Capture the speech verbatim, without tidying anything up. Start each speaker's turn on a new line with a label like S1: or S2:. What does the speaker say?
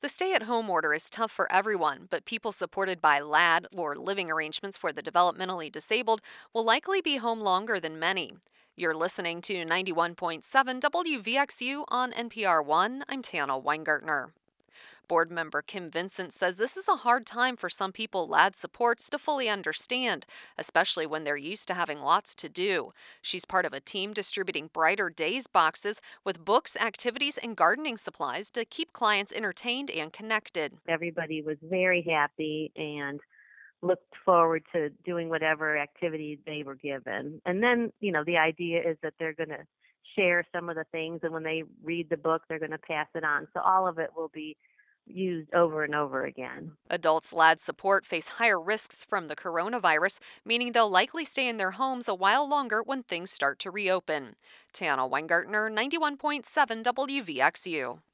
S1: The stay at home order is tough for everyone, but people supported by L A D or living arrangements for the developmentally disabled will likely be home longer than many. You're listening to ninety-one point seven W V X U on N P R one. I'm Tana Weingartner. Board member Kim Vincent says this is a hard time for some people L A D supports to fully understand, especially when they're used to having lots to do. She's part of a team distributing Brighter Days boxes with books, activities, and gardening supplies to keep clients entertained and connected.
S2: Everybody was very happy and looked forward to doing whatever activities they were given. And then, you know, the idea is that they're going to share some of the things, and when they read the book, they're going to pass it on. So all of it will be used over and over again.
S1: Adults L A D support face higher risks from the coronavirus, meaning they'll likely stay in their homes a while longer when things start to reopen. Tana Weingartner, ninety-one point seven W V X U.